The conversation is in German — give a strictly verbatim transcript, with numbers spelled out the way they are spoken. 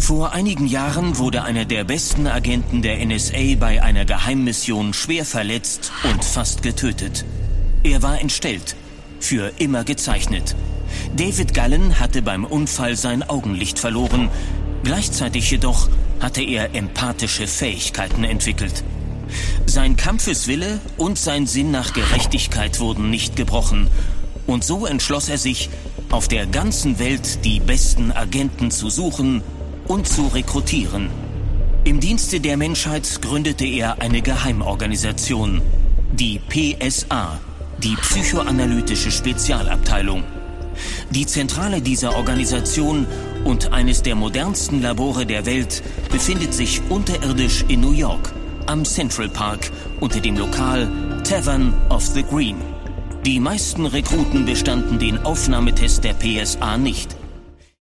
Vor einigen Jahren wurde einer der besten Agenten der N S A bei einer Geheimmission schwer verletzt und fast getötet. Er war entstellt, für immer gezeichnet. David Gallen hatte beim Unfall sein Augenlicht verloren. Gleichzeitig jedoch hatte er empathische Fähigkeiten entwickelt. Sein Kampfeswille und sein Sinn nach Gerechtigkeit wurden nicht gebrochen. Und so entschloss er sich, auf der ganzen Welt die besten Agenten zu suchen und zu rekrutieren. Im Dienste der Menschheit gründete er eine Geheimorganisation, die P S A, die Psychoanalytische Spezialabteilung. Die Zentrale dieser Organisation und eines der modernsten Labore der Welt befindet sich unterirdisch in New York, am Central Park, unter dem Lokal Tavern of the Green. Die meisten Rekruten bestanden den Aufnahmetest der P S A nicht.